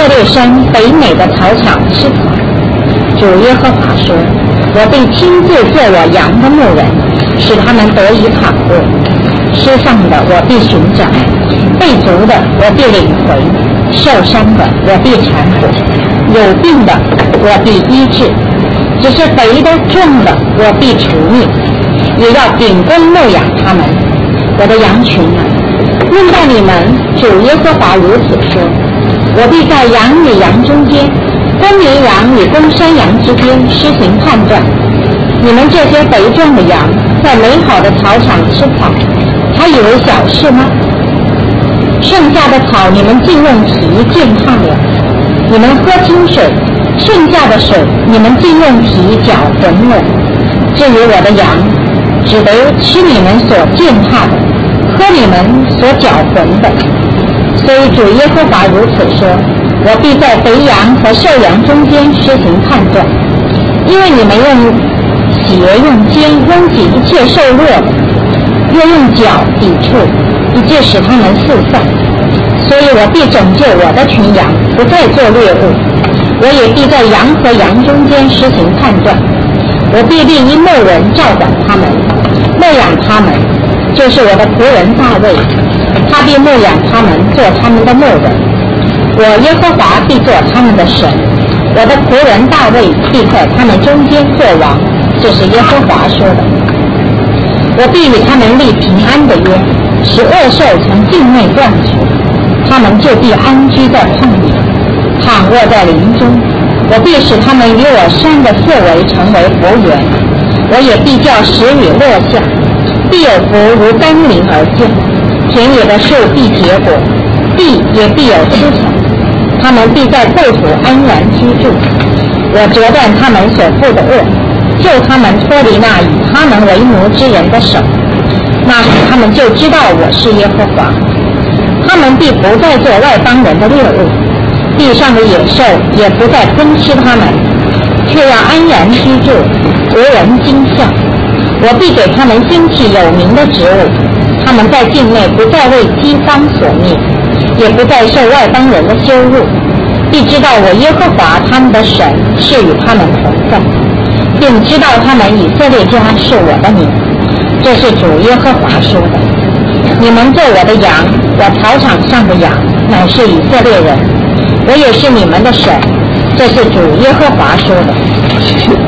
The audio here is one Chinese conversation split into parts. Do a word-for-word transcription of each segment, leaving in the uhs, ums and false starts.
列山北美的草场吃草。主耶和华说，我必亲自做我羊的牧人，使他们得以躺卧。失丧的我必寻找，被逐的我必领回，受伤的我必缠裹，有病的我必医治，只是肥的重的我必除灭，也要秉公牧养他们。我的羊群啊，论到你们，主耶和华如此说，我必在羊与羊中间，公绵羊与公山羊之间施行判断。你们这些肥壮的羊，在美好的草场吃草，还以为小事吗？剩下的草你们竟用蹄践踏了，你们喝清水，剩下的水你们竟用蹄搅浑了。至于我的羊，只得吃你们所践踏的，喝你们所搅浑的。所以主耶和华如此说，我必在肥羊和瘦羊中间施行判断，因为你们用鞋用肩拥挤一切受弱的，又用脚抵触一切使他们四散，所以我必拯救我的群羊，不再做猎物。我也必在羊和羊中间施行判断，我必立一牧人照管他们，牧养他们，就是我的仆人大卫，他必牧养他们，做他们的牧人。我耶和华必做他们的神，我的仆人大卫必在他们中间做王，这是耶和华说的。我必与他们立平安的约，使恶兽从境内断绝，他们就必安居在旷野，躺卧在林中。我必使他们与我山的四围成为佛园，我也必叫时雨落下，必有福如甘霖而降，田野的树必结果，地也必有出产，他们必在故土安然居住。我折断他们所负的恶，救他们脱离那以他们为奴之人的手，那时他们就知道我是耶和华。他们必不再做外邦人的猎物，地上的野兽也不再吞吃他们，却要安然居住，无人惊吓。我必给他们兴起有名的职务，他们在境内不再为饥荒所灭，也不再受外邦人的羞辱，必知道我耶和华他们的神是与他们同在，并知道他们以色列家是我的名。这是主耶和华说的。你们做我的羊，我草场上的羊乃是以色列人，我也是你们的神。这是主耶和华说的。 谢谢。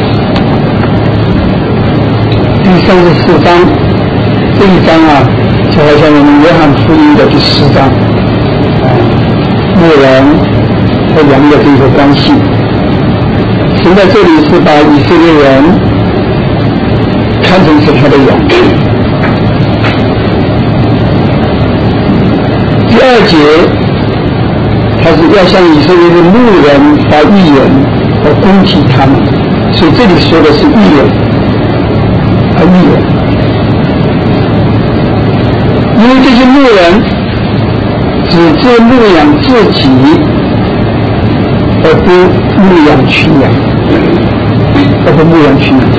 第三十四章，这一章啊，就好像我们约翰福音的第十章，啊，牧人和羊的这个关系。神在这里是把以色列人看成是他的羊。第二节，他是要向以色列的牧人发预言和攻击他们，所以这里说的是预言和预言。因为这些牧人只知牧养自己，而不牧养群羊，而不牧养群羊。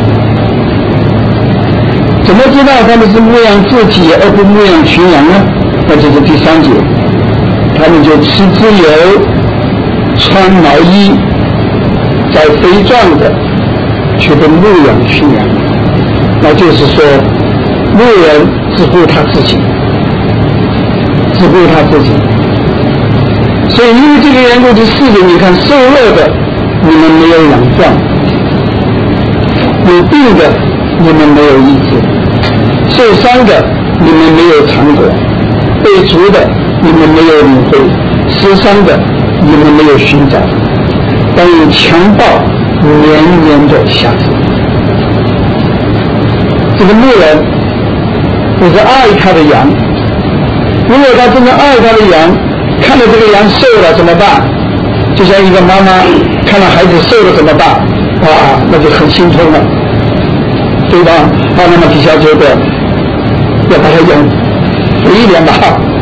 怎么知道他们是牧养自己而不牧养群羊呢？那就是第三节，他们就吃自由，穿毛衣，在肥壮的却不牧养群羊。那就是说，牧人只顾他自己，只顾他自己。所以因为这个缘故，第四节你看，瘦弱的你们没有养壮，有病的你们没有医治，受伤的你们没有缠裹，被逐的你们没有领会，失丧的你们没有寻找，但有强暴连连的下手。这个牧人就是爱他的羊，如果他真的爱他的羊，看到这个羊瘦了怎么办？就像一个妈妈看到孩子瘦了怎么办？啊，那就很心痛了，对吧？啊，那么底下觉得要把它养肥一点吧。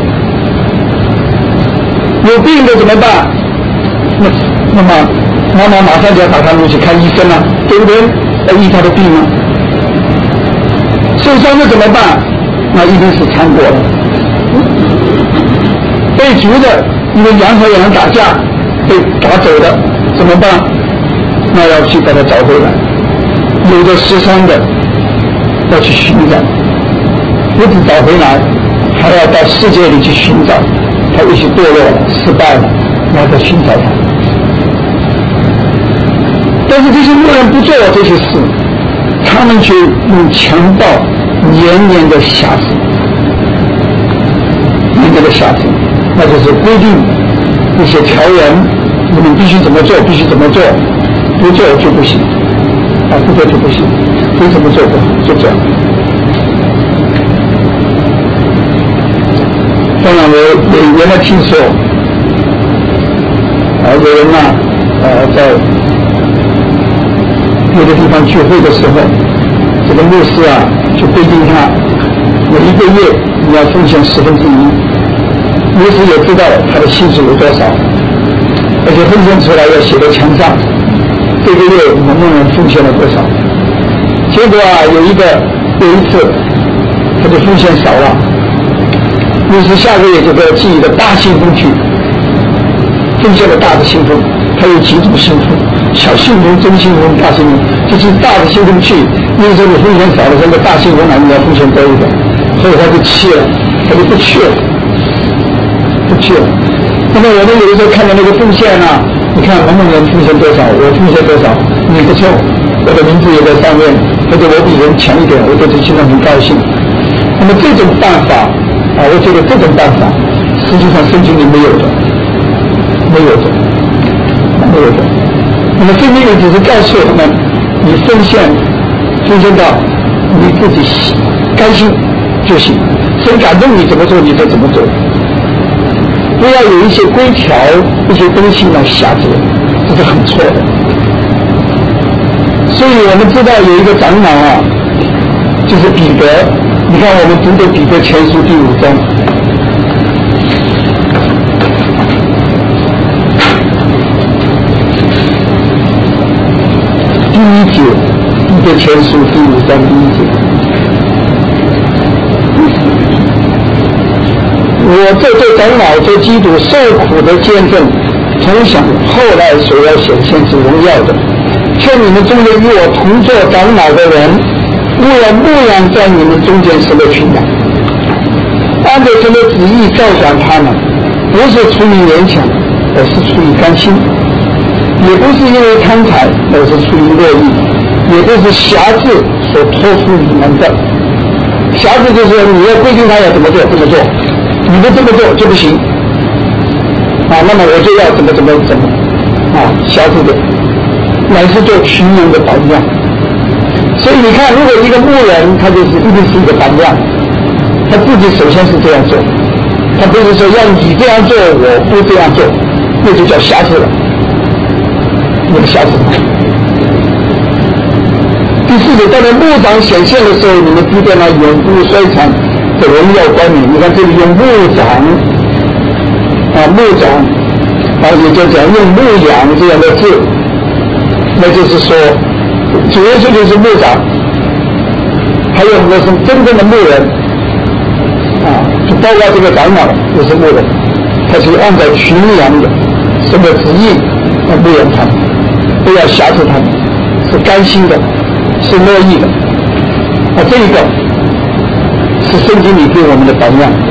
有病的怎么办？那那么妈妈马上就要把他们去看医生了，对不对？要医他的病了。受伤的怎么办？那一定是缠裹了。被逐的，因为羊和羊打架， 被打走的怎么办？那要去把它找回来。有的失丧的要去寻找，不止找回来，还要到世界里去寻找。他也许堕落了，失败了，要再寻找他。但是这些牧人不做这些事，他们却用强暴年年的辖制，年年的辖制，那就是规定一些条文，你们必须怎么做，必须怎么做，不做就不行，啊，不做就不行，非怎么做不好，就这样。当然，我也原来听说，啊，有人呐，呃，在有的地方聚会的时候，这个牧师啊，就规定他每一个月你要奉献十分之一。牧师也知道他的薪水有多少，而且奉献出来要写在墙上，这个月我们牧人奉献了多少。结果啊，有一个有一次，他就奉献少了。牧师下个月就给他寄一个大信封去，奉献了大的信封，他有几种信封，小信封、中信封、大信封，就是大的信封去，那时候你奉献少了，这个大信封来你要奉献多一点，所以他就气了，他就不去了，不去了。那么我们有的时候看到那个奉献啊，你看某某人奉献多少，我奉献多少，你不错，我的名字也在上面，或者我比人强一点，我对这心上很高兴。那么这种办法啊，我觉得这种办法实际上圣经里没有的，没有的，没有的。那么圣经里只是告诉我们，你奉献，奉献到你自己甘心就行，神感动你怎么做你就怎么做，不要有一些规条、一些东西来辖制，这是很错的。所以我们知道有一个长老啊，就是彼得。你看我们读的彼得前书第五章，第一节，彼得前书第五章第一节，我这对长老做基督受苦的见证，同享后来所要显现之荣耀的，劝你们中间与我同做长老的人，务要牧养在你们中间神的群羊，按照神的旨意照管他们，不是出于勉强，而是出于甘心；也不是因为贪财，而是出于乐意；也不是辖制所托付你们的。辖制就是你要规定他要怎么做怎么做，你不这么做就不行啊，那么我就要怎么怎么怎么啊，辖制的乃是做群人的榜样。所以你看，如果一个牧人，他就是一定是一个榜样，他自己首先是这样做，他不是说要你这样做，我不这样做，那就叫瑕疵了，那个瑕疵。第四节，当然牧长显现的时候，你们必变了永不衰残的荣耀冠冕。你看这里用牧长啊，牧长，啊也就讲用牧养这样的字，那就是说。主耶稣就是牧长，还有很多是真正的牧人啊，就包括这个长老也是牧人，他是按照群羊的神的旨意来牧养他们，不要辖制他们，是甘心的，是乐意的啊，这一个是圣经里对我们的榜样。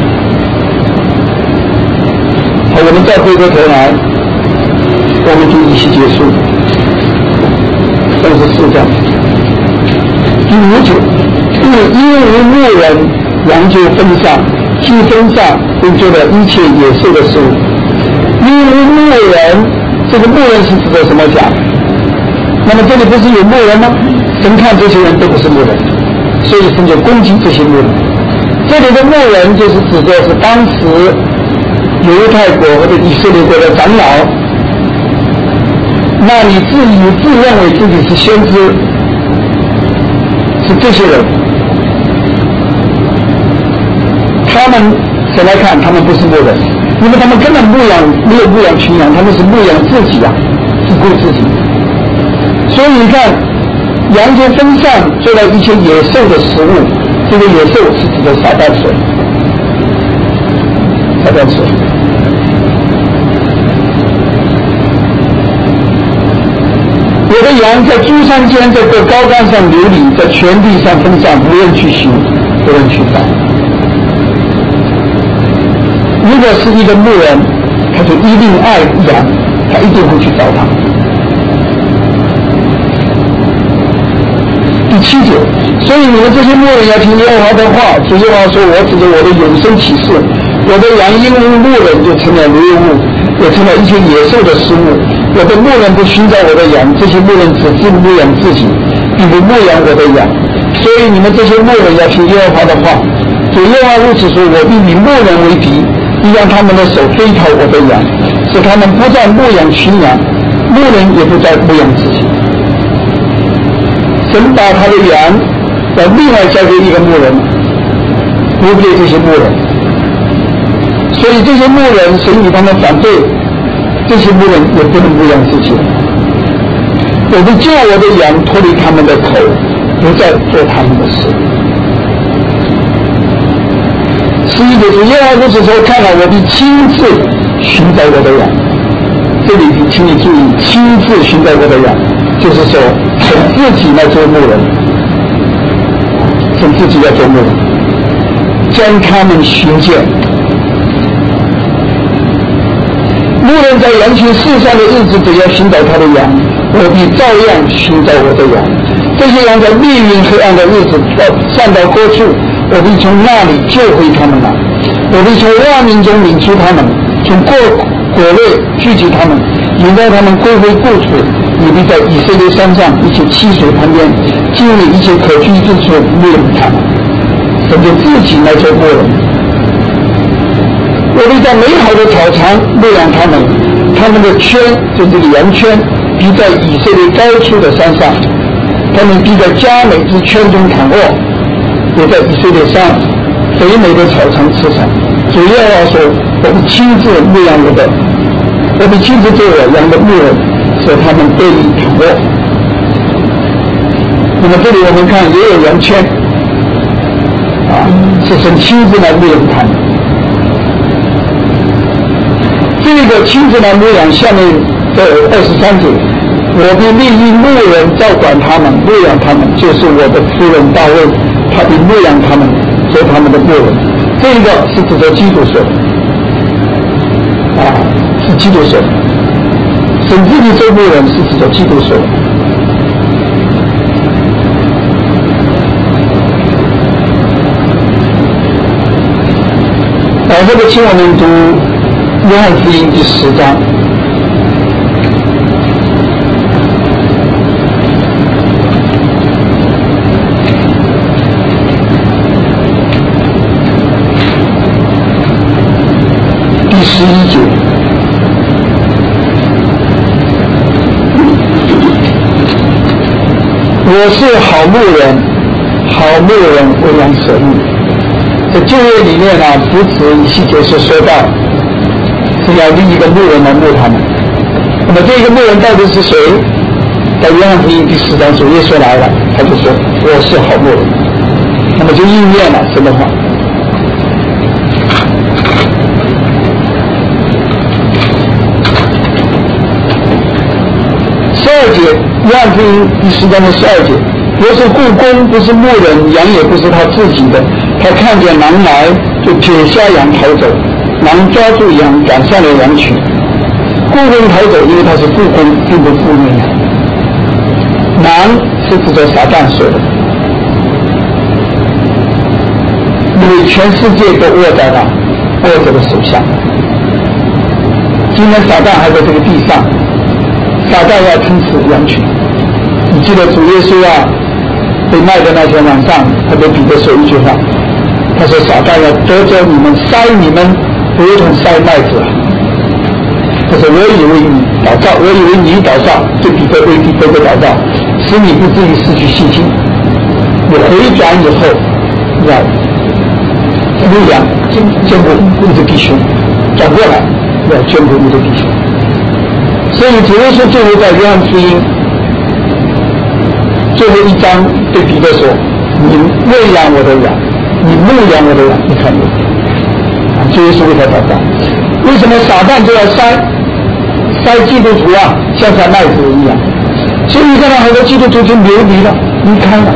好，我们再回过头来，我们就一起结束。三十四章第五节，因为牧人羊就分散，其分散并做了一切野兽的事物。因为牧人，这个牧人是指的什么讲？那么这里不是有牧人吗？神看这些人都不是牧人，所以神就攻击这些牧人。这里的牧人就是指的是当时犹太国或者以色列国的长老。那你自以自认为自己是先知，是这些人，他们谁来看？他们不是牧人，因为他们根本牧养没有牧养群羊，他们是牧养自己啊，是顾自己。所以你看，羊就分散，做了一些野兽的食物。这个野兽是指的撒旦水，撒旦水。 的羊在诸山间，在各高岗上流离，在全地上分散，无人去寻，无人去找。如果是一个牧人，他就一定爱羊，他一定会去找他。第七节，所以你们这些牧人要听耶和华的话。主耶和华说：我指着我的永生启示，我的羊因为牧人就成了流物，也成了一些野兽的食物。我的牧人不寻找我的羊，这些牧人只知牧养自己，并不牧养我的羊。所以你们这些牧人要听耶和华的话。主耶和华如此说：我必与牧人为敌，必让他们的手追讨我的羊，使他们不再牧养群羊，牧人也不再牧养自己。神把他的羊要另外交给一个牧人，不给这些牧人，所以这些牧人神与他们反对，这些牧人也不能牧养自己。我会叫我的羊脱离他们的口，不再做他们的事。十一节是耶和华如此说：看了，我必亲自寻找我的羊。这里请你注意，亲自寻找我的羊，就是说神自己来做牧人，神自己要做牧人，将他们寻见。牧人在羊群四散的日子，只要寻找他的羊，我必照样寻找我的羊。这些羊在密云黑暗的日子散到各处，我必从那里救回他们来。我必从万民中领出他们，从各国内聚集他们，引导他们归回故土。你必在以色列山上一切溪水旁边，经历一切可居之处，牧养他们。神就自己来做牧人。我必在美好的草场牧养他们，他们的圈，就这个羊圈，必在以色列高处的山上，他们必在佳美之圈中躺卧，也在以色列山肥美的草场吃草。主耶和华说：我必亲自牧养我的，我必亲自做我羊的牧人，使他们得以躺卧。那么这里我们看也有羊圈啊，是神亲自来牧养他们。这个亲自来牧养，下面的二十三节，我必立一牧人照管他们，牧养他们，就是我的夫人大卫，他必牧养他们，做他们的牧人。这个是指着基督说的啊，是基督说的。神自己做牧人是指着基督说的。把这个请我们读约翰福音第十章。第十一节，我是好牧人，好牧人为羊舍命。在旧约里面呢、啊，不止以西结是说到是要立一个牧人来牧他们。那么这个牧人到底是谁？在约翰福音第十章主耶稣来了，他就说我是好牧人，那么就应验了神的话。十二节，约翰福音第十章的十二节，我是雇工，不是牧人，羊也不是他自己的。他看见狼来，就撇下羊逃走，狼抓住羊，赶上了羊群。雇工逃走，因为他是雇工，并不负虐羊。狼是指着撒旦说的，因为全世界都握在了恶者的手下。今天撒旦还在这个地上，撒旦要吞噬羊群。你记得主耶稣啊被卖的那天晚上，他对彼得说一句话，他说撒旦要夺走你们，筛你们如同筛麦子。他说我以为你祷告，我以为你祷告，对彼得对彼得的祷告，使你不至于失去信心。你回转以后要牧养兼顾你的弟兄，转过来要兼顾你的弟兄。所以主耶稣最后在约翰福音最后一章对彼得说，你喂养我的羊，你牧养我的羊，你看我主耶稣为他祷告。为什么撒旦就要筛筛基督徒啊，像筛麦子一样？ 所以你看到好多基督徒就流离了，离开了，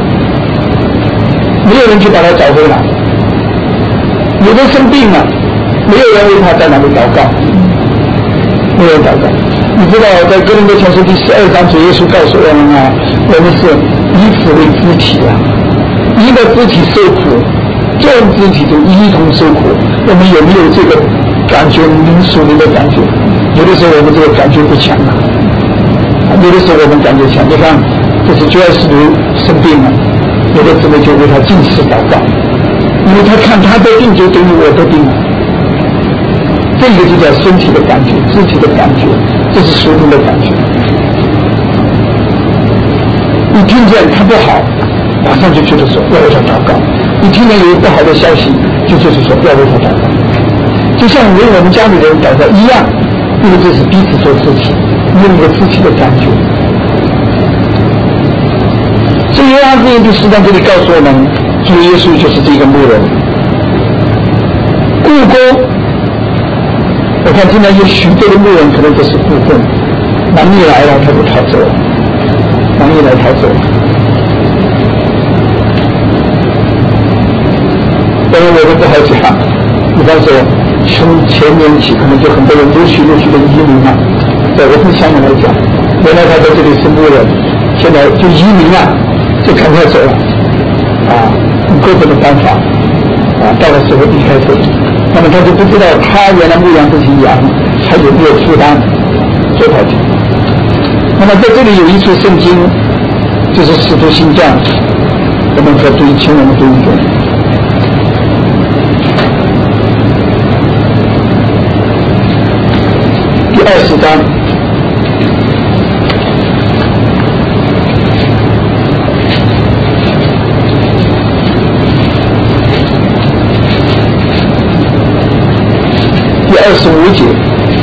没有人去把他找回来。有的生病了，没有人为他在那里祷告，没有人祷告。你知道在哥林多前书第十二章主耶稣告诉我们啊，我们是彼此为肢体啊，一个肢体受苦，众肢体就一同受苦。我们有没有这个感觉，民俗灵的感觉？有的时候我们这个感觉不强啊，有的时候我们感觉强。你看这是主要是生病了，有的姊妹就为他进食祷告，因为他看他的病就等于我的病了，这个就叫身体的感觉，肢体的感觉，这是属灵的感觉。你听见他不好，马上就觉得说要为他祷告；你听见有不好的消息，就就是说要为他祷告。就像为我们家里人祷告一样，因为这是彼此做肢体，用一个肢体的感觉。所以约翰福音第十章这里告诉我们，主耶稣就是这个牧人。故宫，我看现在有许多的牧人可能都是故宫，王一来了他就逃走了，王一来逃走了。当然我都不好讲，比方说从前年起可能就很多人陆续陆续的移民了，在我们香港来讲，原来他在这里是牧人，现在就移民了，就赶快走了啊，用各种的办法啊，到了时候离开这里，那么他就不知道他原来牧养这些羊他有没有负担做到底。那么在这里有一处圣经就是使徒行传，我们可读，请我们读一遍第二十章第二十五节，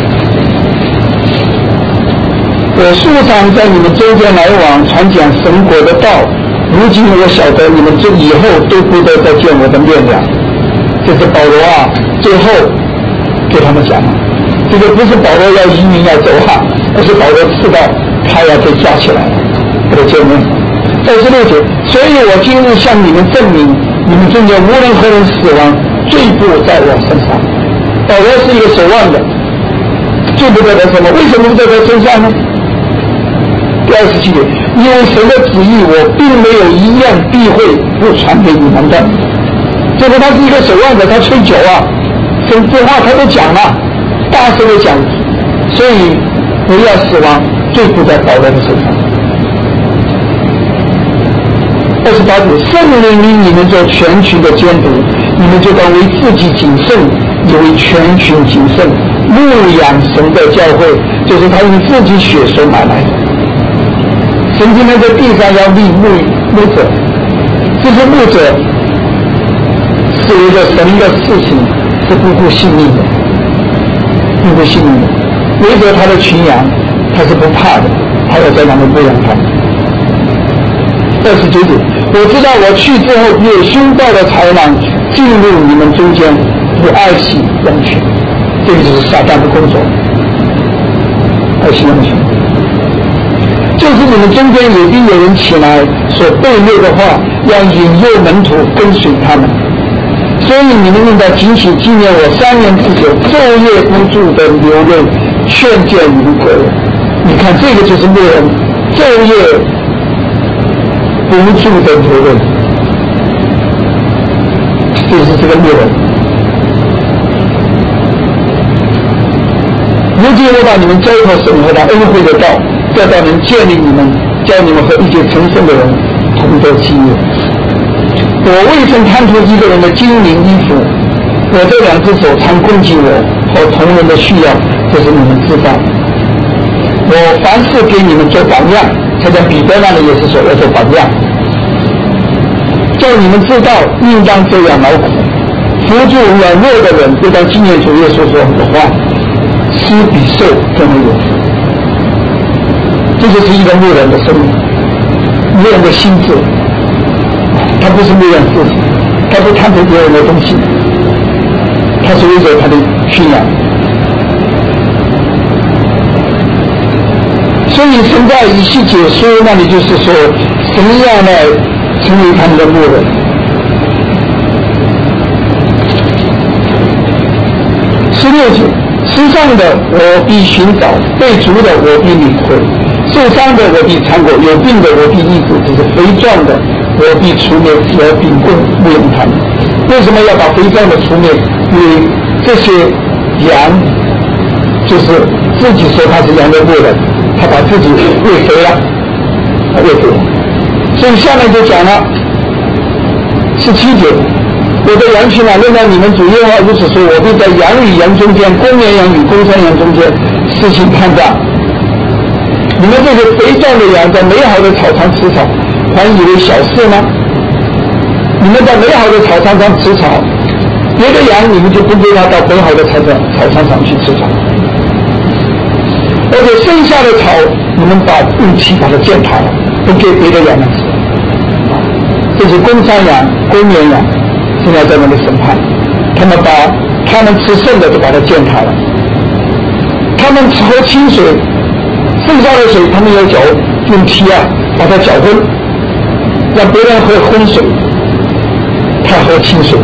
我素常在你们中间来往，传讲神国的道，如今我晓得你们这以后都不得再见我的面了。这是保罗啊，最后给他们讲了，这个不是保罗要移民要走哈，而是保罗知道他要被抓起来了，他的见面。二十六节，所以我今日向你们证明，你们中间无论何人死亡，罪不在我身上。保罗是一个守望的，罪不在他身上，为什么不在他身上呢？第二十七节，因为神的旨意我并没有一样避讳不传给你们的。这个他是一个守望者，他吹酒啊，这这话他都讲了，大声的讲，所以不要死亡，罪不在保罗的身上。二十八节，圣灵令你们做全群的监督，你们就当为自己谨慎，也为全群谨慎，牧养神的教会，就是他用自己血所买来的。神今天在地上要立牧牧者，这些牧者是一个神的事情，是不顾性命的，不顾性命的，围着他的群羊，他是不怕的，他要在那里牧养他。二十九节，我知道我去之后有凶暴的豺狼进入你们中间，不爱惜羊群，这个就是撒旦的工作，爱惜羊群。就是你们中间有必有人起来所悖逆的话，要引诱门徒跟随他们，所以你们应当谨记纪念我三年之久昼夜不住的流泪，劝诫你们个人。你看这个就是牧人昼夜不住的流泪，就是这个牧人。如今我把你们交托神和他恩惠的道，叫到能建立你们，叫你们和一切成圣的人同得基业。我未曾贪图一个人的金银衣服，我这两只手常供给我和同人的需要，这是你们知道。我凡事给你们做榜样，他在彼得那里也是说要做榜样，叫你们知道应当这样劳苦，扶助软弱的人，又当纪念主耶稣说的话，施比受更为有福。这就是一个牧人的生命，牧人的心智，他不是牧人自己，他不贪图别人的东西，他是为着他的群羊。所以以神在以西结书那里就是说，神要来成为他们的牧人。十六节，失丧的我必寻找，被逐的我必领回，受伤的我必缠裹，有病的我必医治，就是肥壮的我必除灭，只要秉公牧养他们。为什么要把肥壮的除灭？因为这些羊就是自己说他是羊的牧人，他把自己喂肥了，喂肥了。所以下面就讲了十七节，我的羊群啊，论到你们主耶和华如此说，我必在羊与羊中间，公绵羊与公山羊中间施行判断。你们这些肥壮的羊在美好的草场吃草，还以为小事吗？你们在美好的草场上吃草，别的羊你们就不给它到美好的草场草场上去吃草，而且剩下的草你们把用气把它践踏了，不给别的羊们吃。这是公山羊、公绵羊，现在在那里审判，他们把他们吃剩的就把它践踏了，他们喝清水，剩下的水他们要搅，用气啊把它搅浑，让别人喝浑水，他喝清水。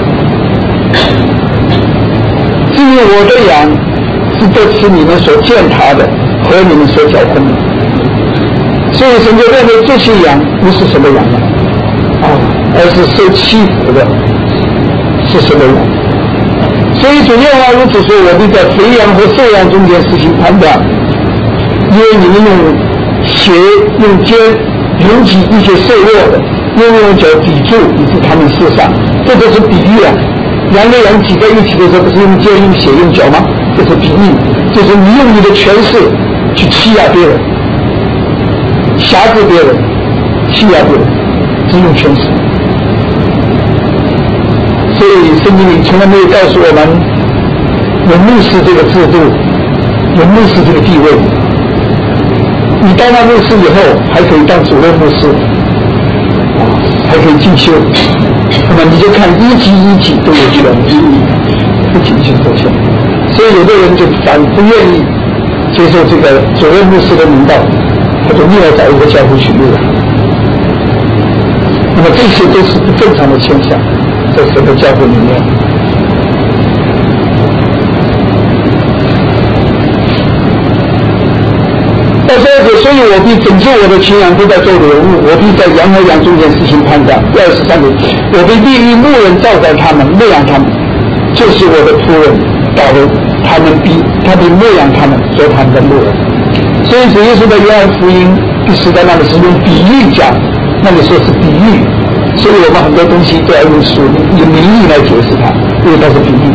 至于我的羊是得吃你们所践踏的和你们所搅浑的，所以神就认为这些羊不是什么羊了啊，而是受欺负的是什么羊。所以主耶和华如此说，我必在肥羊和瘦羊中间实行判断，因为你们用血用肩拥挤一些瘦弱的，又用脚抵住，以致他们世上，这都是比喻啊。羊跟羊挤在一起的时候，不是用肩用血用脚吗？这是比喻，就是你用你的权势去欺压别人，辖制别人，欺压别人，只用权势。所以圣经里从来没有告诉我们有牧师这个制度，有牧师这个地位。你当了牧师以后还可以当主任牧师，还可以进修，那么你就看一级一级都有权利，不仅仅有权。所以有的人就反不愿意接受这个主任牧师的名道，他就另外找一个教会去牧养。那么这些都是不正常的现象，在整个教会里面。到时候，所以我必拯救我的群羊，不再做流物，我必在羊和羊中间实行判断。二十三节，我必立于牧人照管他们，牧养他们，就是我的仆人大卫，他们必他必牧养他们，做他们的牧人。所以主耶稣的约翰福音第十章那里是用比喻讲，那里说是比喻，所以我们很多东西都要用属用名义来解释它，因为它是比喻。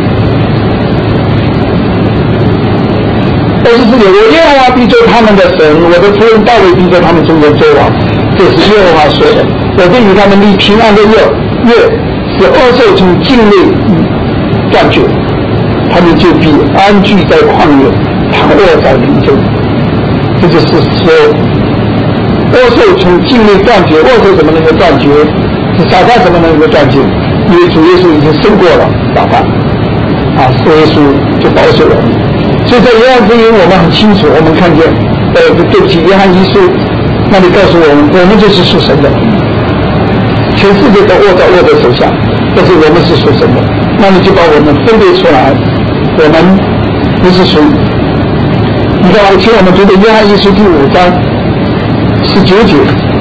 二十四节，我耶和华必做他们的神，我的仆人大卫必在他们中间作王，这是耶和华说的。我必与他们立平安的约，约使恶兽从境内断绝，他们就必安居在旷野，躺卧在林中。这就是说，恶兽从境内断绝，恶兽怎么能够断绝？是撒旦怎么能够断绝？因为主耶稣已经胜过了撒旦，啊，主耶稣就保守了。所以在约翰福音我们很清楚，我们看见，呃，对不起，约翰一书那里告诉我们，我们就是属神的，全世界都握在握在手下，但是我们是属神的，那你就把我们分别出来，我们不是属于。你看，我请我们读的约翰一书第五章十九节。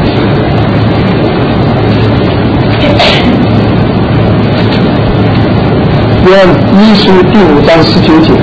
约翰一书第五章十九节。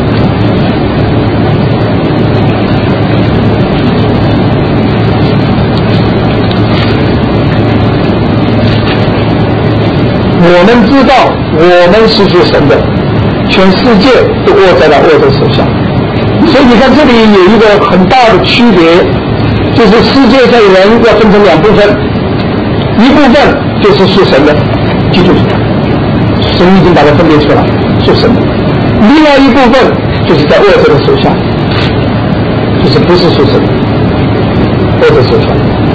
我们知道我们是属神的，全世界都握在了握在手下。所以你看这里有一个很大的区别，就是世界上人要分成两部分，一部分就是属神的基督徒，神已经把它分别出来，属神的；另外一部分就是在握着的手下，就是不是属神的，握在手下。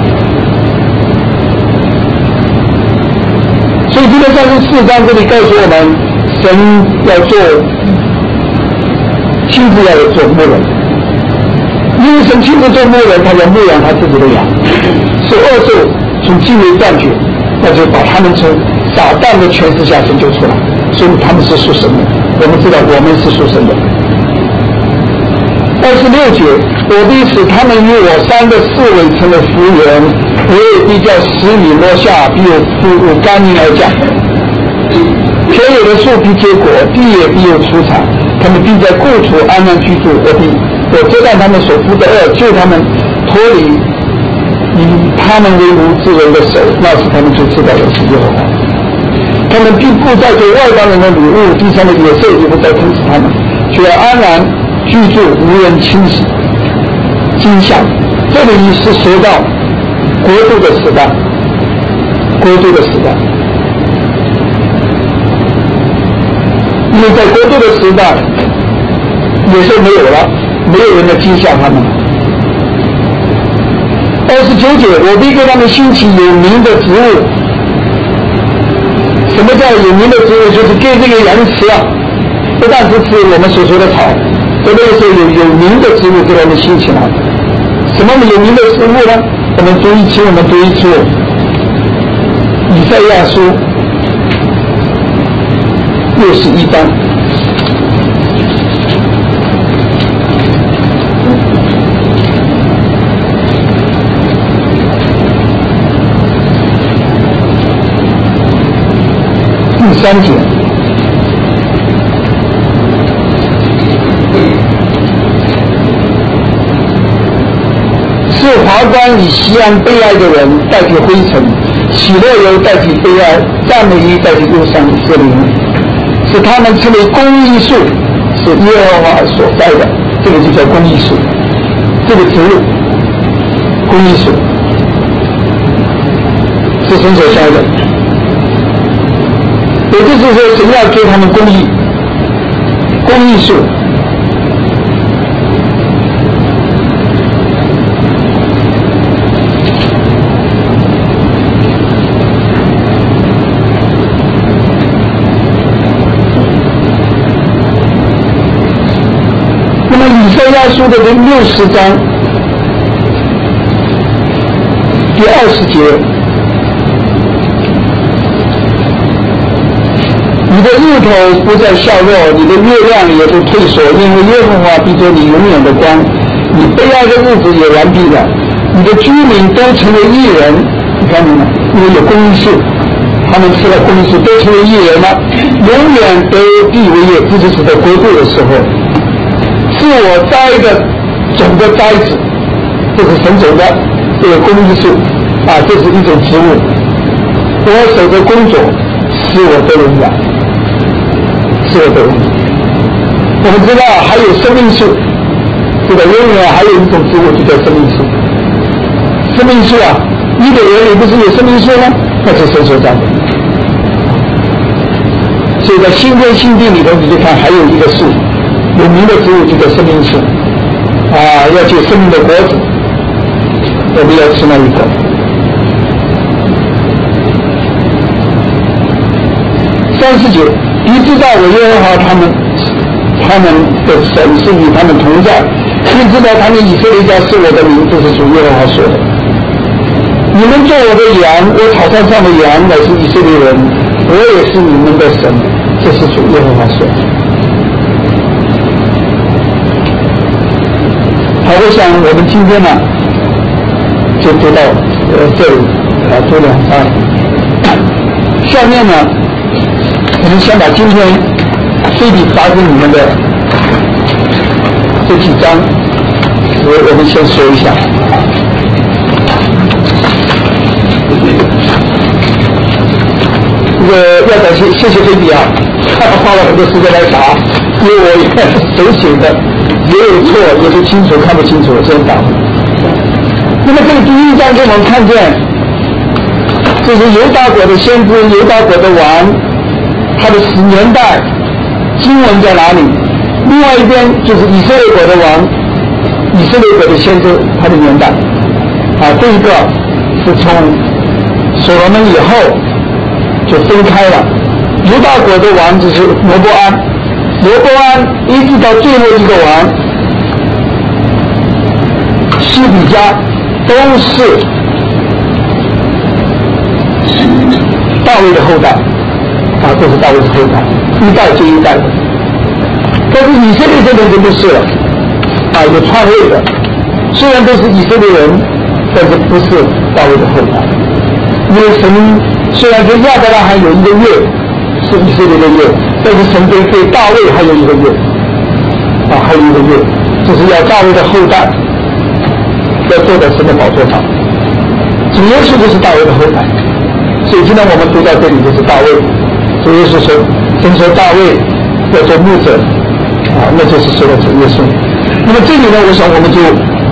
所以今天三十四章这里告诉我们，神要做亲自要做牧人，因为神亲自做牧人，他要牧养他自己的羊，是恶兽从基围断绝，那就把他们从撒旦的权势下拯救出来，所以他们是属神的。我们知道我们是属神的。二十六节，我必使他们与我山的四围成了福源，我也必叫使你落下，必有富有甘霖而降。田野的树必结果，地也必有出产，他们必在故处安然居住。我必我遮断他们所负的恶，救他们脱离以他们为奴之人的手，那时他们就知道我是耶和华。他们必不再做外邦人的礼物，地上的野兽也不再吞噬他们，却要安然居住，无人侵袭惊吓。这里是说到国度的时代，国度的时代，因为在国度的时代，野兽没有了，没有人来惊吓他们。二十九节，我必给他们兴起有名的植物。什么叫有名的植物？就是给这个羊吃啊，不但是吃我们所说的草，这个时候有有名的植物给他们兴起来。什么有名的植物呢？我们读一期，我们读一出以赛亚书六十一章。第三节，是华冠以西安悲哀的人代替灰尘，喜乐油代替悲哀，赞美衣代替忧伤之灵，使他们称为公义树，是耶和华所栽的，这个就叫公义树，这个植物公义树是神所栽的。也就是说，神要给他们公义，公义树。那么以赛亚书的第六十章第二十节，你的日头不再下落，你的月亮也不退缩，因为耶和华必做你永远的光，你悲哀的日子也完毕了，你的居民都成为义人。你看见吗？因为有公义树，他们吃了公义树都成为义人了，永远得地为业。这就是在国度的时候，是我栽的种的栽子，这是神种的这个公义树啊，这是一种植物。我守着工作，使我得荣耀。是的，我们知道还有生命树，这个永远还有一种植物就叫生命树。生命树啊，伊甸园里不是有生命树吗？那是神所栽的。所以在新天新地里头，你就看还有一个树，有名的植物就叫生命树啊，要结生命的果子，我们要吃那一个。三十九。你知道我耶和华他们他们的神是与他们同在，你知道他们以色列家是我的名，这是主耶和华说的。你们做我的羊，我草场上的羊乃是以色列人，我也是你们的神，这是主耶和华说的。好，我想我们今天呢就读到呃这里啊，读两章。下面呢我们先把今天非得发给你们的这几章，我我们先说一下。这个要感谢谢谢菲比啊，他花了很多时间来查，因为我也手写的，也有错，也不清楚，看不清楚，这样打。那么这个第一章给我们看见，这是犹大国的先知，犹大国的王。他的时年代经文在哪里？另外一边就是以色列国的王，以色列国的先知，他的年代啊，这一个是从所罗门以后就分开了。犹大国的王就是罗波安，罗波安一直到最后一个王底家都是大卫的后代啊，都是大卫的后代，一代接一代的。但是以色列这边就不是了啊，有篡位的，虽然都是以色列人，但是不是大卫的后代。因为神虽然说亚伯拉罕有一个月是以色列的月，但是神对对大卫还有一个月啊，还有一个月，就是要大卫的后代要坐在神的宝座上。主耶稣就是大卫的后代，所以今天我们读到这里就是大卫。主耶稣说，神说大卫要做牧者啊，那就是说的主耶稣。那么这里呢，我想我们就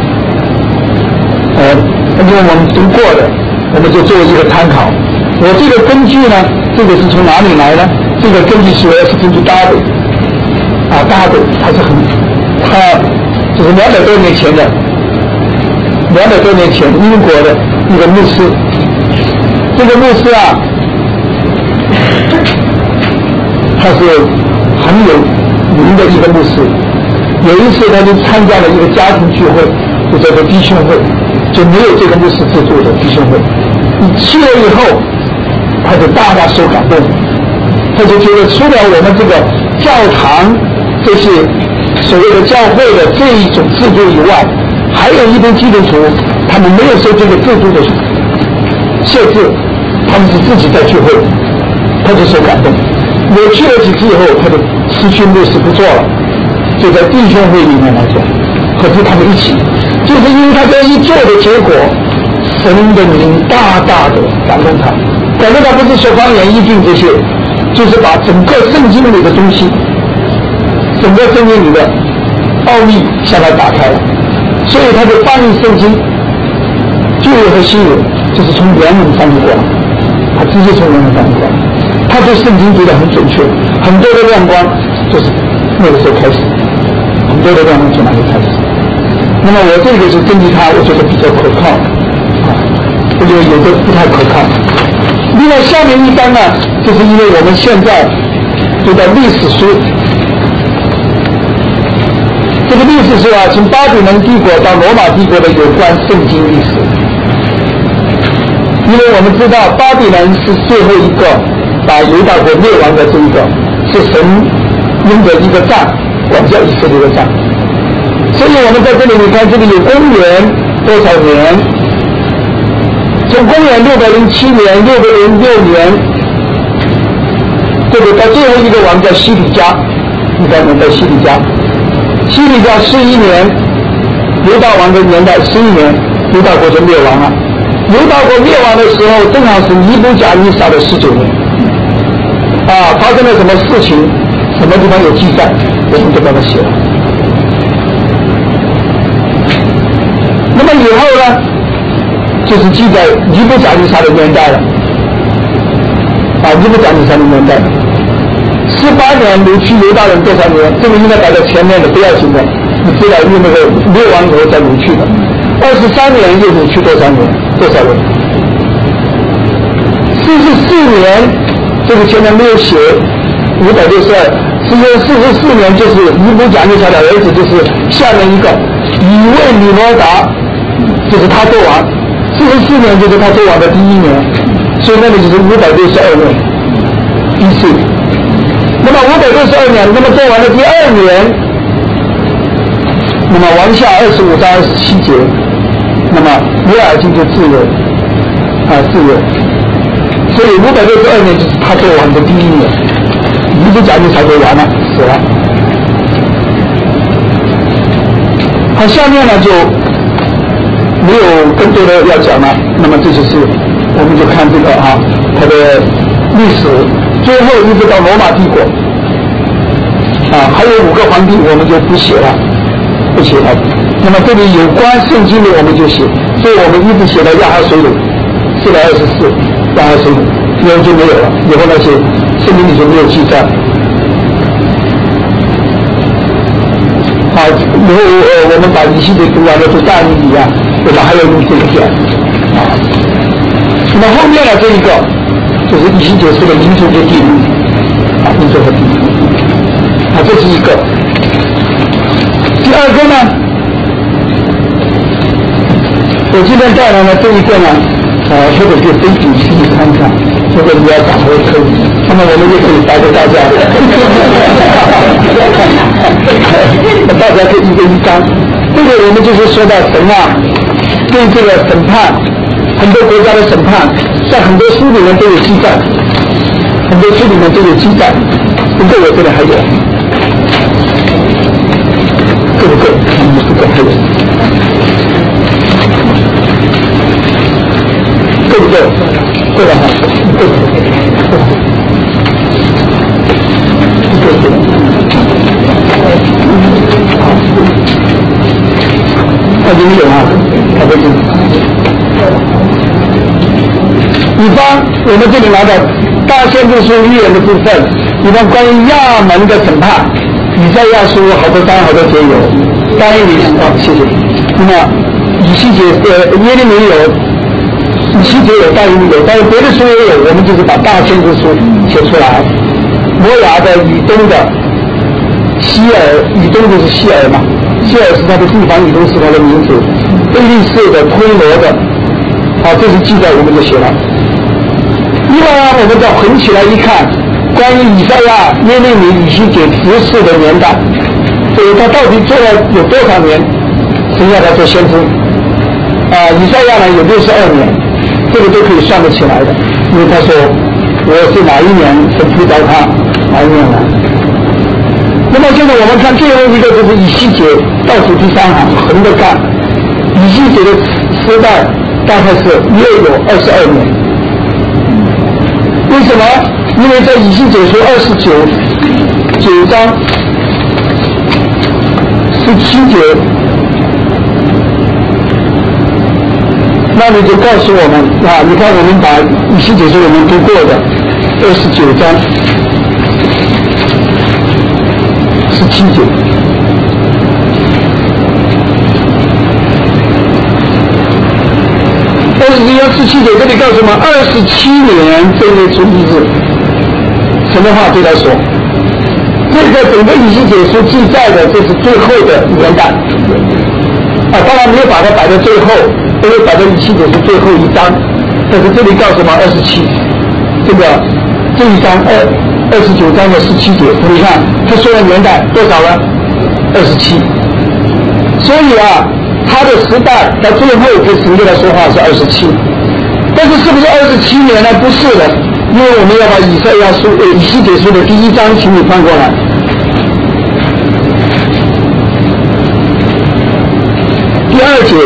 呃，因为我们读过的，我们就作为一个参考。我这个根据呢，这个是从哪里来呢？这个根据是是根据大卫啊，大卫他是很，他就是两百多年前的，两百多年前英国的一个牧师。这个牧师啊，他是很有名的一个牧师。有一次他就参加了一个家庭聚会，就叫做弟兄会，就没有这个牧师制度的弟兄会。你去了以后，他就大大受感动，他就觉得除了我们这个教堂这些所谓的教会的这一种制度以外，还有一堆基督徒他们没有受这个制度的限制，他们是自己在聚会，他就受感动。我去了几次以后，他就辞去牧师不做了，就在弟兄会里面来做，和是他们一起，就是因为他这一做的结果，神的名大大的感动他。感动他不是说方言一定这些，就是把整个圣经里的东西，整个圣经里的奥秘向他打开了，所以他就翻译圣经，旧约和新约就是从原文翻译过来，他直接从原文翻译过来，他对圣经读得很准确，很多的亮光就是那个时候开始，很多的亮光从那里开始。那么我这个是根据他，我觉得比较可靠啊，我觉得有的不太可靠。另外下面一章呢，就是因为我们现在读的历史书，这个历史书啊，从巴比伦帝国到罗马帝国的有关圣经历史。因为我们知道巴比伦是最后一个把犹大国灭亡的这一个，是神用的一个战，管教以色列的战。所以我们在这里，你看这里有公元多少年？从公元六百零七年、六百零六年，这个到最后一个王叫西底家，你看我们在西底家，西底家十一年，犹大王的年代十一年，犹大国就灭亡了。犹大国灭亡的时候，正好是尼布甲尼撒的十九年，啊，发生了什么事情，什么地方有记载，我们就把它写了。那么以后呢？就是记载尼布甲尼撒的年代了，啊，尼布甲尼撒的年代，十八年掳去犹大人多少年？这个应该摆在前面的，不要紧的，你知道用那个灭亡以后再掳去的。二十三年又掳去多少年？多少人？四十四年，这个前面没有写，五百六十二。实际上四十四年就是尼布甲尼撒的儿子，就是下面一个以为米罗达，就是他做王。四十四年就是他做王的第一年，所以那个就是五百六十二年 B C。那么五百六十二年，那么做完了第二年，那么王下二十五章二十七节，那么约尔金就自由啊自由，所以五百六十二年就是他做王的第一年，尼布甲尼撒就完了，死了。好，下面呢就没有更多的要讲了，那么这就是我们就看这个啊，它的历史，最后一直到罗马帝国啊，还有五个皇帝，我们就不写了，不写了。那么这里有关圣经的我们就写，所以我们一直写到亚哈水鲁四百二十四，亚哈水鲁，以后就没有了，以后那些圣经里就没有记载。好，以后呃我们把以西结读完了，就大意一样。我们还要用这一点啊，那么后面的这一个就是以西结书的民族的地理啊，民族的地理啊，这是一个。第二个呢， 我今天带来了这一个呢，呃，或者给飞机去看看，如果你要找我可以，那么我们也可以带给大家，大家可以一个一张。这个我们就是说到神啊，对这个审判，很多国家的审判，在很多书里面都有记载，很多书里面都有记载。不过我这里还有，够不够？嗯，不够，还有。够不够？够了哈，够了，够了，够了。好，他已经有啊，他会有。以方我们这里拿的大先知书预言的部分，以方关于亚门的审判，以赛亚书好多章好多节有，单一里啊，谢谢。那么以西结呃耶利米有。以西结有，大鱼有，但是别的书也有，我们就是把大先知书写出来。摩亚的、以东的、希尔，以东就是希尔嘛，希尔是他的地方，以东是他的名字。贝利士的、推罗的，啊，这是记载我们就写了。另外呢，我们再混起来一看，关于以赛亚、耶利米、以西结执事的年代，所以他到底做了有多少年？神要他做先知。啊，以赛亚呢有六十二年。这个都可以算得起来的，因为他说我是哪一年神呼召他，哪一年来。那么现在我们看最后一个就是以西结，倒数第三行横着看，以西结的时代大概是约有二十二年。为什么？因为在以西结书二十九九章十七节。那你就告诉我们啊，你看我们把以西结书我们读过的二十九章十七节，二十九章十七节这里告诉我们，二十七年正月初一日，什么话对他说？这个整个以西结书记载的这是最后的年代啊，当然没有把它摆在最后。因为摆在以西结是最后一章，但是这里告诉我们二十七，这个这一章二二十九章的十七节，你看他说的年代多少了？二十七。所以啊，他的时代到最后跟神跟他说话是二十七，但是是不是二十七年呢？不是的，因为我们要把以赛亚书、呃、以西结书的第一章，请你翻过来。第二节。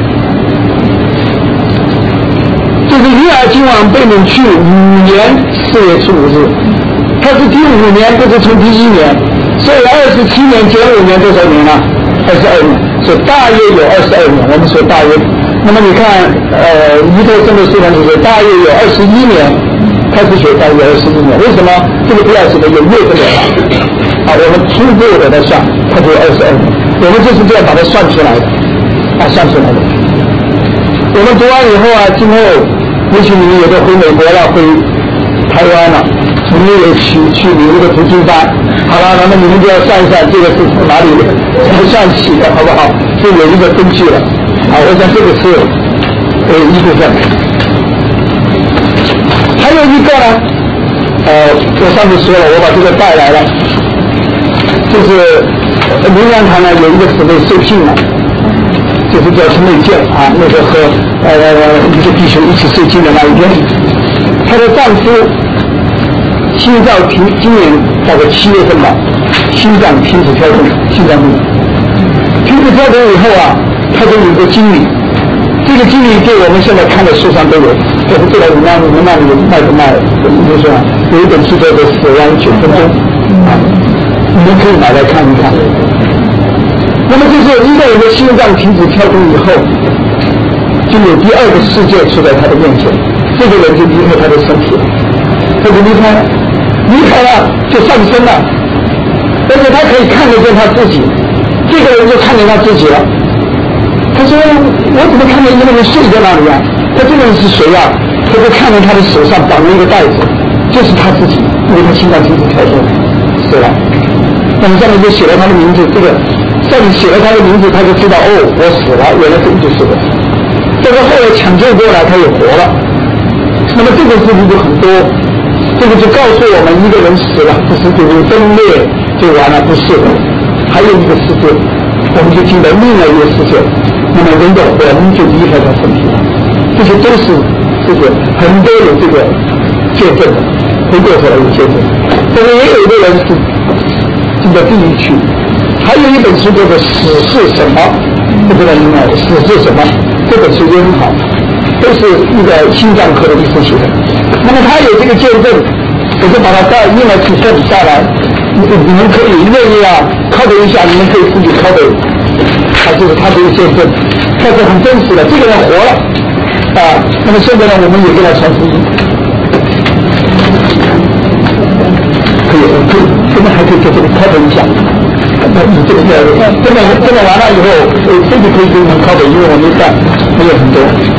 就是约尔金王被掳去五年四月初五日，他是第五年，不是从第一年，所以二十七年减五年多少年了？二十二年，所以大约有二十二年。我们说大约，那么你看，呃，尼特生的书上就说大约有二十一年，开始学大约二十一年。为什么？这个不要紧的，有月份的了。啊，我们初步的来算，它就有二十二年。我们就是这样把它算出来的，啊，算出来的。我们读完以后啊，今后。也许你们有的回美国了，回台湾了，你们也去去你们的读经班。好了，那么你们就要算一算这个是从哪里怎么算起的，好不好？就有一个根据了。啊，我想这个是呃一部分。还有一个呢，呃，我上次说了，我把这个带来了，就是灵粮堂呢有一个姊妹受浸了。就是叫陈美健啊，那个和呃一个弟兄一起受浸的那一天，她的丈夫心脏停，今年大概七月份吧，心脏停止跳动，心脏病停止跳动以后啊，他就有个经理，这个经理对我们现在看的书上都有，就是这个我们我们那里卖不卖？就是说有一本书叫做《死亡九分钟》啊，你们可以买来看一看。那么就是一个人的心脏停止跳动以后，就有第二个世界出在他的面前，这个人就离开他的身体了，他就离开了，离开了就上升了，而且他可以看得见他自己，这个人就看见他自己了。他说：“我怎么看见一个人睡在那里啊？他这个人是谁啊？”他就看见他的手上绑了一个带子，就是他自己，因为他心脏停止跳动死了。那么上面就写了他的名字，这个上面写了他的名字，他就知道哦，我死了，原来这个就是我。 这个后来抢救过来他也活了。那么这个事情就很多，这个就告诉我们一个人死了不是就分裂就完了，不是的。还有一个世界，我们就进到另外一个世界，那么人的魂就离开他身体了。这些都是这个很多有这个见证的，回过头来有见证。但是也有的人是进到地狱去。还有一本书叫做《死是什么》，不知道你们《死是什么》这本书也很好，都是一个心脏科的医生写的。那么他有这个见证，我就把它带另外几份下来，你你们可以愿意啊拷贝一下，你们可以自己拷贝。他就是他这个见证，他是很真实的，这个人活了啊。那么现在呢，我们也给他传福音，可以可以，现在还可以在这里拷贝一下。那你这个真的真的完了以后，呃，这个可以给我们拷贝，因为我们在还有很多。